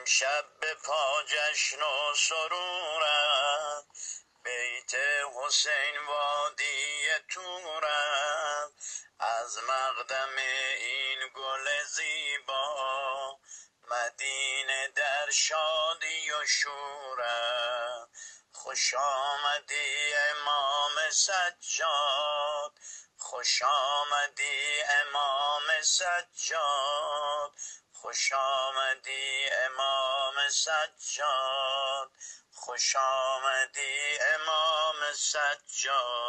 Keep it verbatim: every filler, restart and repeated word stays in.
امشب به پا جشن و سرورم، بیت حسین وادی تورم. از مقدم این گل زیبا، مدینه در شادی و شورم. خوش آمدی امام سجاد، خوش آمدی امام سجاد، خوش آمدی امام سجاد، خوش آمدی امام سجاد.